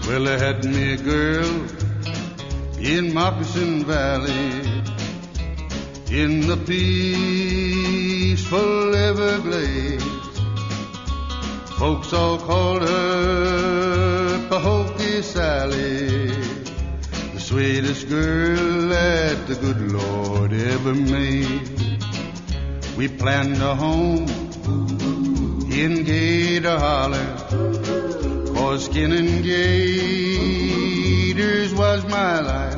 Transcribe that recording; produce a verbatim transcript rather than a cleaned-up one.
Well, I had me a girl in Moccasin Valley, in the peaceful Everglades. Folks all called her Pahokee Sally, the sweetest girl that the good Lord ever made. We planned a home in Gator Holler, 'cause skinning gators was my life.